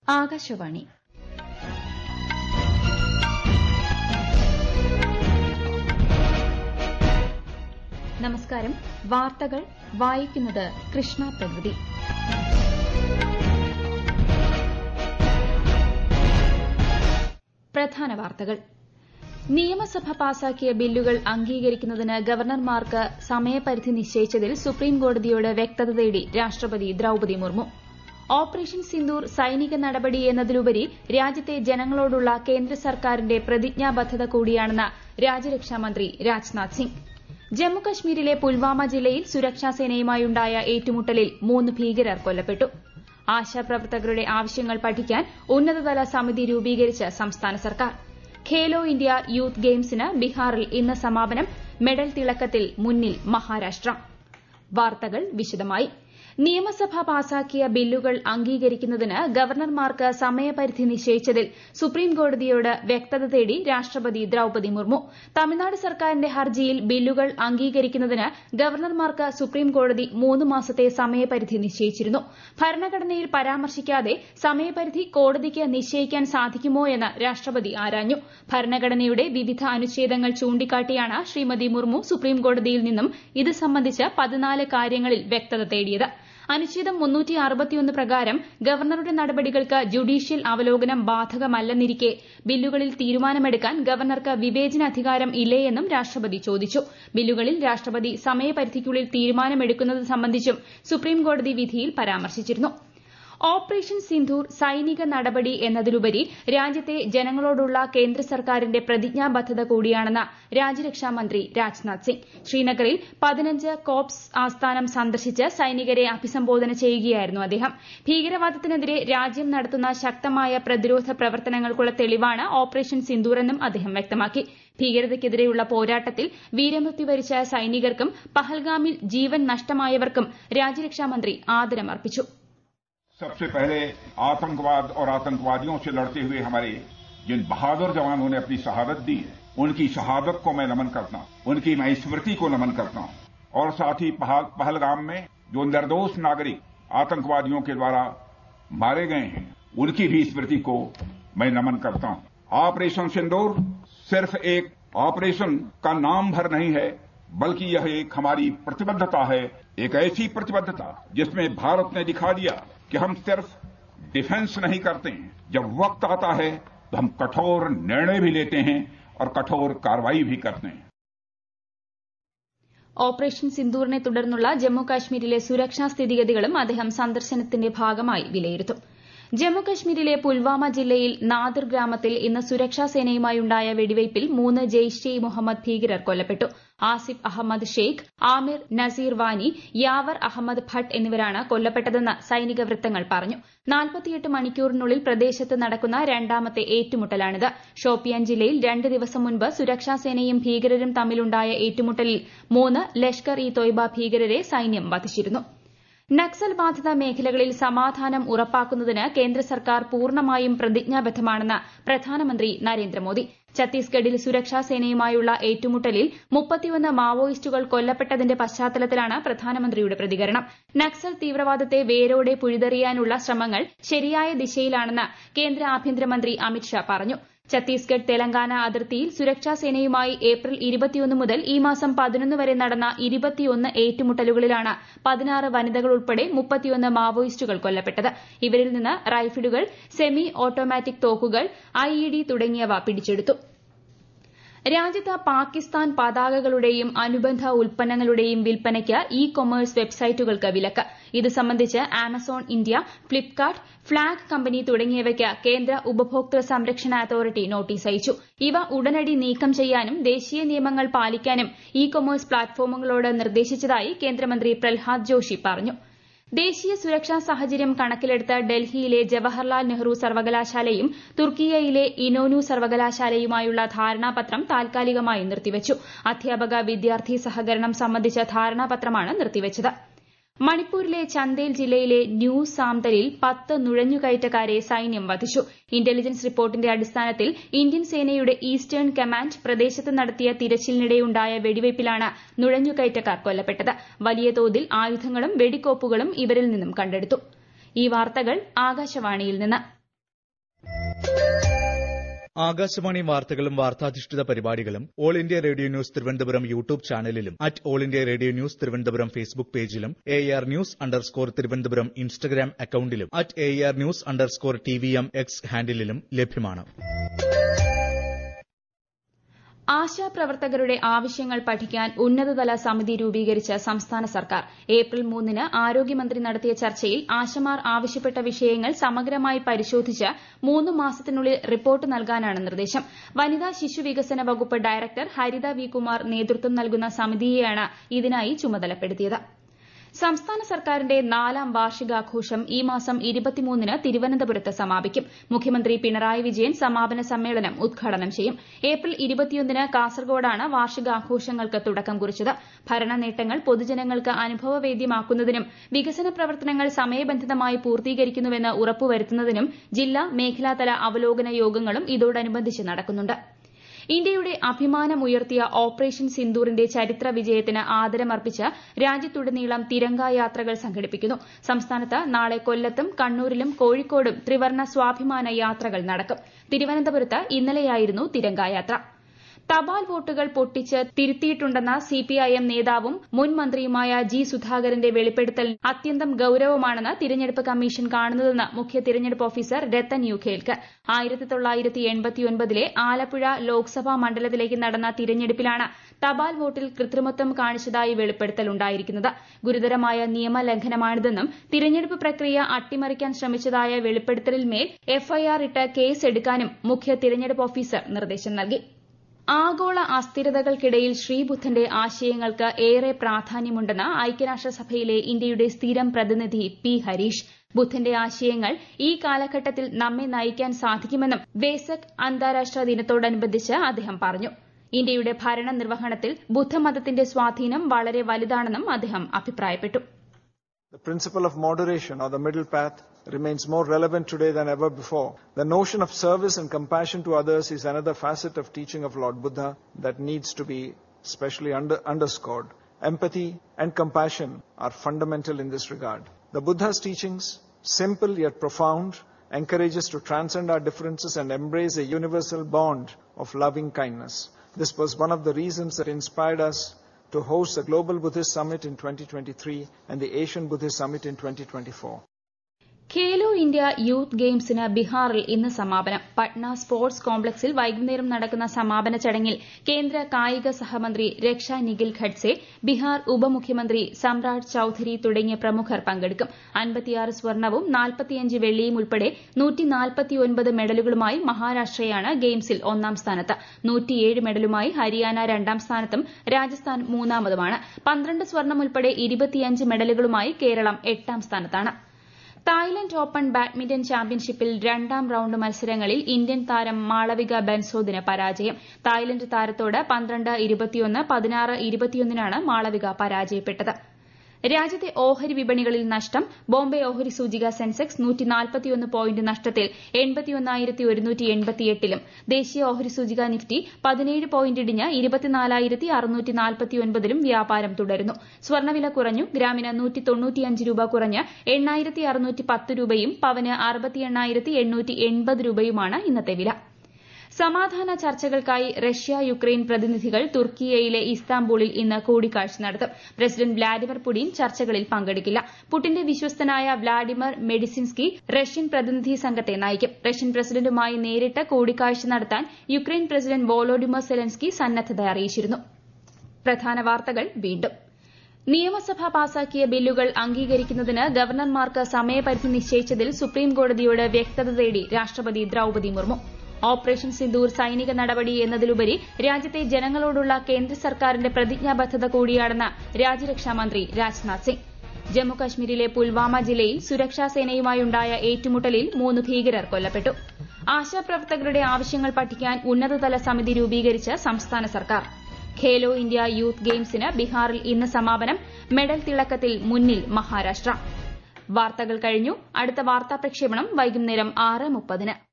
ആകാശവാണി. നമസ്കാരം. വാർത്തകൾ വായിക്കുന്നത് കൃഷ്ണ പ്രകൃതി. പ്രധാന വാർത്തകൾ. നിയമസഭ പാസാക്കിയ ബില്ലുകൾ അംഗീകരിക്കുന്നതിന് ഗവർണർമാർക്ക് സമയപരിധി നിശ്ചയിച്ചതിൽ സുപ്രീംകോടതിയോട് വ്യക്തത തേടി രാഷ്ട്രപതി ദ്രൌപദി മുർമു. ഓപ്പറേഷൻ സിന്ദൂർ സൈനിക നടപടി എന്നതിലുപരി രാജ്യത്തെ ജനങ്ങളോടുള്ള കേന്ദ്ര സർക്കാരിന്റെ പ്രതിജ്ഞാബദ്ധത കൂടിയാണെന്ന് രാജ്യരക്ഷാമന്ത്രി രാജ്നാഥ് സിംഗ്. ജമ്മുകശ്മീരിലെ പുൽവാമ ജില്ലയിൽ സുരക്ഷാസേനയുമായുണ്ടായ ഏറ്റുമുട്ടലിൽ 3 ഭീകരർ കൊല്ലപ്പെട്ടു. ആശാപ്രവർത്തകരുടെ ആവശ്യങ്ങൾ പഠിക്കാൻ ഉന്നതതല സമിതി രൂപീകരിച്ച് സംസ്ഥാന സർക്കാർ. ഖേലോ ഇന്ത്യ യൂത്ത് ഗെയിംസിന് ബീഹാറിൽ ഇന്ന് സമാപനം. മെഡൽ തിളക്കത്തിൽ മുന്നിൽ മഹാരാഷ്ട്ര. വാർത്തകൾ വിശദമായി. നിയമസഭ പാസാക്കിയ ബില്ലുകൾ അംഗീകരിക്കുന്നതിന് ഗവർണർമാർക്ക് സമയപരിധി നിശ്ചയിച്ചതിൽ സുപ്രീംകോടതിയോട് വ്യക്തത തേടി രാഷ്ട്രപതി ദ്രൌപദി മുർമു. തമിഴ്നാട് സർക്കാരിന്റെ ഹർജിയിൽ ബില്ലുകൾ അംഗീകരിക്കുന്നതിന് ഗവർണർമാർക്ക് സുപ്രീംകോടതി 3 മാസത്തെ സമയപരിധി നിശ്ചയിച്ചിരുന്നു. ഭരണഘടനയിൽ പരാമർശിക്കാതെ സമയപരിധി കോടതിക്ക് നിശ്ചയിക്കാൻ സാധിക്കുമോയെന്ന് രാഷ്ട്രപതി ആരാഞ്ഞു. ഭരണഘടനയുടെ വിവിധ അനുച്ഛേദങ്ങൾ ചൂണ്ടിക്കാട്ടിയാണ് ശ്രീമതി മുർമു സുപ്രീംകോടതിയിൽ നിന്നും ഇത് സംബന്ധിച്ച് 14 കാര്യങ്ങളിൽ വ്യക്തത തേടിയത്. അനുച്ഛേദം 361 പ്രകാരം ഗവർണറുടെ നടപടികൾക്ക് ജുഡീഷ്യൽ അവലോകനം ബാധകമല്ലെന്നിരിക്കെ ബില്ലുകളിൽ തീരുമാനമെടുക്കാൻ ഗവർണർക്ക് വിവേചനാധികാരം ഇല്ലേയെന്നും രാഷ്ട്രപതി ചോദിച്ചു. ബില്ലുകളിൽ രാഷ്ട്രപതി സമയപരിധിക്കുള്ളിൽ തീരുമാനമെടുക്കുന്നത് സംബന്ധിച്ചും സുപ്രീംകോടതി വിധിയിൽ പരാമർശിച്ചിരുന്നു. ഓപ്പറേഷൻ സിന്ദൂർ സൈനിക നടപടി എന്നതിലുപരി രാജ്യത്തെ ജനങ്ങളോടുള്ള കേന്ദ്ര സർക്കാരിന്റെ പ്രതിജ്ഞാബദ്ധത കൂടിയാണെന്ന് രാജ്യരക്ഷാമന്ത്രി രാജ്നാഥ് സിംഗ്. ശ്രീനഗറിൽ 15 കോർപ്സ് ആസ്ഥാനം സന്ദർശിച്ച് സൈനികരെ അഭിസംബോധന ചെയ്യുകയായിരുന്നു അദ്ദേഹം. ഭീകരവാദത്തിനെതിരെ രാജ്യം നടത്തുന്ന ശക്തമായ പ്രതിരോധ പ്രവർത്തനങ്ങൾക്കുള്ള തെളിവാണ് ഓപ്പറേഷൻ സിന്ദൂറെന്നും അദ്ദേഹം വ്യക്തമാക്കി. ഭീകരതയ്ക്കെതിരെയുള്ള പോരാട്ടത്തിൽ വീരമൃത്യു വരിച്ച സൈനികർക്കും പഹൽഗാമിൽ ജീവൻ നഷ്ടമായവർക്കും രാജ്യരക്ഷാമന്ത്രി ആദരമർപ്പിച്ചു. सबसे पहले आतंकवाद और आतंकवादियों से लड़ते हुए हमारे जिन बहादुर जवानों ने अपनी शहादत दी है, उनकी शहादत को मैं नमन करता हूं, उनकी मैं स्मृति को नमन करता हूं। और साथ ही पहलगाम में जो निर्दोष नागरिक आतंकवादियों के द्वारा मारे गए हैं, उनकी भी स्मृति को मैं नमन करता हूं। ऑपरेशन सिंदूर सिर्फ एक ऑपरेशन का नाम भर नहीं है, बल्कि यह एक हमारी प्रतिबद्धता है, एक ऐसी प्रतिबद्धता जिसमें भारत ने दिखा दिया कि हम सिर्फ डिफेंस नहीं करते हैं, जब वक्त आता है तो हम कठोर निर्णय भी लेते हैं और कठोर कार्रवाई भी करते हैं. ഓപ്പറേഷൻ സിന്ദൂറിനെ തുടർന്നുള്ള ജമ്മുകാശ്മീരിലെ സുരക്ഷാ സ്ഥിതിഗതികളും അദ്ദേഹം സന്ദർശനത്തിന്റെ ഭാഗമായി വിലയിരുത്തും. ജമ്മുകശ്മീരിലെ പുൽവാമ ജില്ലയിൽ നാദിർ ഗ്രാമത്തിൽ ഇന്ന് സുരക്ഷാസേനയുമായുണ്ടായ വെടിവയ്പിൽ 3 ജെയ്ഷെ മുഹമ്മദ് ഭീകരർ കൊല്ലപ്പെട്ടു. ആസിഫ് അഹമ്മദ് ഷെയ്ഖ്, ആമിർ നസീർ വാനി, യാവർ അഹമ്മദ് ഭട്ട് എന്നിവരാണ് കൊല്ലപ്പെട്ടതെന്ന് സൈനിക വൃത്തങ്ങൾ പറഞ്ഞു. 48 മണിക്കൂറിനുള്ളിൽ പ്രദേശത്ത് നടക്കുന്ന രണ്ടാമത്തെ ഏറ്റുമുട്ടലാണിത്. ഷോപ്പിയാൻ ജില്ലയിൽ 2 ദിവസം മുൻപ് സുരക്ഷാസേനയും ഭീകരരും തമ്മിലുണ്ടായ ഏറ്റുമുട്ടലിൽ 3 ലഷ്കർ ഇ തോയ്ബ ഭീകരരെ സൈന്യം വധിച്ചിരുന്നു. നക്സൽ ബാധിത മേഖലകളിൽ സമാധാനം ഉറപ്പാക്കുന്നതിന് കേന്ദ്ര സർക്കാർ പൂർണ്ണമായും പ്രതിജ്ഞാബദ്ധമാണെന്ന് പ്രധാനമന്ത്രി നരേന്ദ്രമോദി. ഛത്തീസ്ഗഡിൽ സുരക്ഷാസേനയുമായുള്ള ഏറ്റുമുട്ടലിൽ 31 മാവോയിസ്റ്റുകൾ കൊല്ലപ്പെട്ടതിന്റെ പശ്ചാത്തലത്തിലാണ് പ്രധാനമന്ത്രിയുടെ പ്രതികരണം. നക്സൽ തീവ്രവാദത്തെ വേരോടെ പിഴുതെറിയാനുള്ള ശ്രമങ്ങൾ ശരിയായ ദിശയിലാണെന്ന് കേന്ദ്ര ആഭ്യന്തരമന്ത്രി അമിത്ഷാ പറഞ്ഞു. ഛത്തീസ്ഗഡ് തെലങ്കാന അതിർത്തിയിൽ സുരക്ഷാസേനയുമായി ഏപ്രിൽ 21 മുതൽ ഈ മാസം 11 വരെ നടന്ന 21 ഏറ്റുമുട്ടലുകളിലാണ് 16 വനിതകൾ ഉൾപ്പെടെ 31 മാവോയിസ്റ്റുകൾ കൊല്ലപ്പെട്ടത്. ഇവരിൽ നിന്ന് റൈഫിളുകൾ, സെമി ഓട്ടോമാറ്റിക് തോക്കുകൾ, IED തുടങ്ങിയവ പിടിച്ചെടുത്തു. രാജ്യത്ത് പാകിസ്ഥാൻ പതാകകളുടെയും അനുബന്ധ ഉൽപ്പന്നങ്ങളുടെയും വിൽപ്പനയ്ക്ക് ഇ കൊമേഴ്സ് വെബ്സൈറ്റുകൾക്ക് വിലക്ക്. ഇത് സംബന്ധിച്ച് ആമസോൺ ഇന്ത്യ, ഫ്ലിപ്കാർട്ട്, ഫ്ളാഗ് കമ്പനി തുടങ്ങിയവയ്ക്ക് കേന്ദ്ര ഉപഭോക്തൃ സംരക്ഷണ അതോറിറ്റി നോട്ടീസ് അയച്ചു. ഇവ ഉടനടി നീക്കം ചെയ്യാനും ദേശീയ നിയമങ്ങൾ പാലിക്കാനും ഇ കൊമേഴ്സ് പ്ലാറ്റ്ഫോമുകളോട് നിർദ്ദേശിച്ചതായി കേന്ദ്രമന്ത്രി പ്രഹ്ലാദ് ജോഷി പറഞ്ഞു. ദേശീയ സുരക്ഷാ സാഹചര്യം കണക്കിലെടുത്ത് ഡൽഹിയിലെ ജവഹർലാൽ നെഹ്റു സർവകലാശാലയും തുർക്കിയയിലെ ഇനോനു സർവകലാശാലയുമായുള്ള ധാരണാപത്രം താൽക്കാലികമായി നിർത്തിവച്ചു. അധ്യാപക വിദ്യാർത്ഥി സഹകരണം സംബന്ധിച്ച ധാരണാപത്രമാണ് നിർത്തിവച്ചത്. മണിപ്പൂരിലെ ചന്ദേൽ ജില്ലയിലെ ന്യൂ സാംതലിൽ 10 നുഴഞ്ഞുകയറ്റക്കാരെ സൈന്യം വധിച്ചു. ഇന്റലിജൻസ് റിപ്പോർട്ടിന്റെ അടിസ്ഥാനത്തിൽ ഇന്ത്യൻ സേനയുടെ ഈസ്റ്റേൺ കമാൻഡ് പ്രദേശത്ത് നടത്തിയ തിരച്ചിലിനിടെയുണ്ടായ വെടിവയ്പിലാണ് നുഴഞ്ഞുകയറ്റക്കാർ കൊല്ലപ്പെട്ടത്. വലിയ തോതിൽ ആയുധങ്ങളും വെടിക്കോപ്പുകളും ഇവരിൽ നിന്നും കണ്ടെടുത്തു. ഈ വാർത്തകൾ ആകാശവാണിയിൽ നിന്ന്. ആകാശവാണി വാർത്തകളും വാർത്താധിഷ്ഠിത പരിപാടികളും all India radio news Thiruvananthapuram YouTube ചാനലിലും @all India radio news Thiruvananthapuram Facebook പേജിലും AR News_ തിരുവനന്തപുരം ഇൻസ്റ്റഗ്രാം അക്കൌണ്ടിലും @AR News_TVM X ഹാൻഡിലും ലഭ്യമാണ്. ആശാപ്രവർത്തകരുടെ ആവശ്യങ്ങൾ പഠിക്കാൻ ഉന്നതതല സമിതി രൂപീകരിച്ച സംസ്ഥാന സർക്കാർ ഏപ്രിൽ 3-ന് ആരോഗ്യമന്ത്രി നടത്തിയ ചർച്ചയിൽ ആശമാർ ആവശ്യപ്പെട്ട വിഷയങ്ങൾ സമഗ്രമായി പരിശോധിച്ച് 3 മാസത്തിനുള്ളിൽ റിപ്പോർട്ട് നൽകാനാണ് നിർദ്ദേശം. വനിതാ ശിശു വികസന വകുപ്പ് ഡയറക്ടർ ഹരിത വി കുമാർ നേതൃത്വം നൽകുന്ന സമിതിയെയാണ് ഇതിനായി ചുമതലപ്പെടുത്തിയത്. സംസ്ഥാന സർക്കാരിന്റെ 4ാം വാർഷികാഘോഷം ഈ മാസം 23-ന് തിരുവനന്തപുരത്ത് സമാപിക്കും. മുഖ്യമന്ത്രി പിണറായി വിജയൻ സമാപന സമ്മേളനം ഉദ്ഘാടനം ചെയ്യും. ഏപ്രിൽ 21-ന് കാസർഗോഡാണ് വാർഷികാഘോഷങ്ങൾക്ക് തുടക്കം കുറിച്ചത്. ഭരണ നേട്ടങ്ങൾ പൊതുജനങ്ങൾക്ക് അനുഭവവേദ്യമാക്കുന്നതിനും വികസന പ്രവർത്തനങ്ങൾ സമയബന്ധിതമായി പൂർത്തീകരിക്കുന്നുവെന്ന് ഉറപ്പുവരുത്തുന്നതിനും ജില്ലാ മേഖലാതല അവലോകന യോഗങ്ങളും ഇതോടനുബന്ധിച്ച് നടക്കുന്നുണ്ട്. ഇന്ത്യയുടെ അഭിമാനമുയർത്തിയ ഓപ്പറേഷൻ സിന്ദൂറിന്റെ ചരിത്ര വിജയത്തിന് ആദരമർപ്പിച്ച് രാജ്യത്തുടനീളം തിരങ്കാ യാത്രകൾ സംഘടിപ്പിക്കുന്നു. സംസ്ഥാനത്ത് നാളെ കൊല്ലത്തും കണ്ണൂരിലും കോഴിക്കോടും ത്രിവർണ്ണ സ്വാഭിമാന യാത്രകൾ നടക്കും. തിരുവനന്തപുരത്ത് ഇന്നലെയായിരുന്നു തിരങ്കായാത്ര. തപാൽ വോട്ടുകൾ പൊട്ടിച്ച് തിരുത്തിയിട്ടുണ്ടെന്ന CPIM നേതാവും മുൻ മന്ത്രിയുമായ G. സുധാകരന്റെ വെളിപ്പെടുത്തൽ അത്യന്തം ഗൌരവമാണെന്ന് തിരഞ്ഞെടുപ്പ് കമ്മീഷൻ കാണുന്നതെന്ന് മുഖ്യ തിരഞ്ഞെടുപ്പ് ഓഫീസർ രത്തൻ യു ഖേൽക്കർ. 1989-ലെ ആലപ്പുഴ ലോക്സഭാ മണ്ഡലത്തിലേക്ക് നടന്ന തിരഞ്ഞെടുപ്പിലാണ് തപാൽ വോട്ടിൽ കൃത്രിമത്വം കാണിച്ചതായി വെളിപ്പെടുത്തലുണ്ടായിരിക്കുന്നത്. ഗുരുതരമായ നിയമലംഘനമാണിതെന്നും തിരഞ്ഞെടുപ്പ് പ്രക്രിയ അട്ടിമറിക്കാൻ ശ്രമിച്ചതായ വെളിപ്പെടുത്തലിന്മേൽ FIR ഇട്ട് കേസ് എടുക്കാനും മുഖ്യ തിരഞ്ഞെടുപ്പ് ഓഫീസർ നിർദ്ദേശം നൽകി. ആഗോള അസ്ഥിരതകൾക്കിടയിൽ ശ്രീബുദ്ധന്റെ ആശയങ്ങൾക്ക് ഏറെ പ്രാധാന്യമുണ്ടെന്ന് ഐക്യരാഷ്ട്രസഭയിലെ ഇന്ത്യയുടെ സ്ഥിരം പ്രതിനിധി P. ഹരീഷ്. ബുദ്ധന്റെ ആശയങ്ങൾ ഈ കാലഘട്ടത്തിൽ നമ്മെ നയിക്കാൻ സാധിക്കുമെന്നും വേസക് അന്താരാഷ്ട്ര ദിനത്തോടനുബന്ധിച്ച് അദ്ദേഹം പറഞ്ഞു. ഇന്ത്യയുടെ ഭരണ നിർവഹണത്തിൽ ബുദ്ധമതത്തിന്റെ സ്വാധീനം വളരെ വലുതാണെന്നും അദ്ദേഹം അഭിപ്രായപ്പെട്ടു. The principle of moderation or the middle path remains more relevant today than ever before. The notion of service and compassion to others is another facet of teaching of Lord Buddha that needs to be specially underscored. Empathy and compassion are fundamental in this regard. The Buddha's teachings, simple yet profound, encourage us to transcend our differences and embrace a universal bond of loving kindness. This was one of the reasons that inspired us to host the Global Buddhist Summit in 2023 and the Asian Buddhist Summit in 2024. Khelo India youth ഗെയിംസിന് ബീഹാറിൽ ഇന്ന് സമാപനം. Patna sports കോംപ്ലക്സിൽ വൈകുന്നേരം നടക്കുന്ന സമാപന ചടങ്ങിൽ കേന്ദ്ര കായിക സഹമന്ത്രി രക്ഷ നിഖിൽ ഖഡ്സെ, ബീഹാർ ഉപമുഖ്യമന്ത്രി സമ്രാട് ചൌധരി തുടങ്ങിയ പ്രമുഖർ പങ്കെടുക്കും. 56 സ്വർണവും 45 വെള്ളിയും ഉൾപ്പെടെ 149 മെഡലുകളുമായി മഹാരാഷ്ട്രയാണ് ഗെയിംസിൽ 1ാം സ്ഥാനത്ത്. 107 മെഡലുമായി ഹരിയാന 2ാം സ്ഥാനത്തും രാജസ്ഥാൻ 3ാമതുമാണ്. 12 സ്വർണം ഉൾപ്പെടെ 25 മെഡലുകളുമായി കേരളം 8ാം സ്ഥാനത്താണ്. തായ്ലന്റ് ഓപ്പൺ ബാഡ്മിന്റൺ ചാമ്പ്യൻഷിപ്പിൽ 2ാം റൌണ്ട് മത്സരങ്ങളിൽ ഇന്ത്യൻ താരം മാളവിക ബെൻസോദിന് പരാജയം. തായ്ലന്റ് താരത്തോട് 12-21, 16-21 മാളവിക പരാജയപ്പെട്ടത്. രാജ്യത്തെ ഓഹരി വിപണികളിൽ നഷ്ടം. ബോംബെ ഓഹരി സൂചിക സെൻസെക്സ് 141 പോയിന്റ് നഷ്ടത്തിൽ 81,188-ലും ദേശീയ ഓഹരി സൂചിക നിഫ്റ്റി 17 പോയിന്റ് ഇടിഞ്ഞ് 24,649-ലും വ്യാപാരം തുടരുന്നു. സ്വർണ്ണവില കുറഞ്ഞു. ഗ്രാമിന് 195 രൂപ കുറഞ്ഞ് 8,610 രൂപയും പവന് 68,880 രൂപയുമാണ് ഇന്നത്തെ വില. സമാധാന ചർച്ചകൾക്കായി റഷ്യ യുക്രൈൻ പ്രതിനിധികൾ തുർക്കിയയിലെ ഇസ്താംബൂളിൽ ഇന്ന് കൂടിക്കാഴ്ച നടത്തും. പ്രസിഡന്റ് വ്ളാഡിമിർ പുടിൻ ചർച്ചകളിൽ പങ്കെടുക്കില്ല. പുടിന്റെ വിശ്വസ്തനായ വ്ളാഡിമിർ മെഡിസിൻസ്കി റഷ്യൻ പ്രതിനിധി സംഘത്തെ നയിക്കും. റഷ്യൻ പ്രസിഡന്റുമായി നേരിട്ട് കൂടിക്കാഴ്ച നടത്താൻ യുക്രൈൻ പ്രസിഡന്റ് വോളോഡിമർ സെലൻസ്കി സന്നദ്ധത അറിയിച്ചിരുന്നു. പ്രധാന വാർത്തകൾ വീണ്ടും. നിയമസഭ പാസാക്കിയ ബില്ലുകൾ അംഗീകരിക്കുന്നതിന് ഗവർണർമാർക്ക് സമയപരിധി നിശ്ചയിച്ചതിൽ സുപ്രീംകോടതിയോട് വ്യക്തത തേടി രാഷ്ട്രപതി ദ്രൌപദി മുർമു. ഓപ്പറേഷൻ സിന്ദൂർ സൈനിക നടപടി എന്നതിലുപരി രാജ്യത്തെ ജനങ്ങളോടുള്ള കേന്ദ്ര സർക്കാരിന്റെ പ്രതിജ്ഞാബദ്ധത കൂടിയാണെന്ന് രാജ്യരക്ഷാമന്ത്രി രാജ്നാഥ് സിംഗ്. ജമ്മുകശ്മീരിലെ പുൽവാമ ജില്ലയിൽ സുരക്ഷാ സേനയുമായുണ്ടായ ഏറ്റുമുട്ടലിൽ 3 ഭീകരർ കൊല്ലപ്പെട്ടു. ആശാപ്രവർത്തകരുടെ ആവശ്യങ്ങൾ പഠിക്കാൻ ഉന്നതതല സമിതി രൂപീകരിച്ച് സംസ്ഥാന സർക്കാർ. ഖേലോ ഇന്ത്യ യൂത്ത് ഗെയിംസിന് ബീഹാറിൽ ഇന്ന് സമാപനം. മെഡൽ തിളക്കത്തിൽ മുന്നിൽ മഹാരാഷ്ട്ര. വാർത്തകൾ കഴിഞ്ഞു. അടുത്ത വാർത്താ പ്രക്ഷേപണം വൈകുന്നേരം 6:30.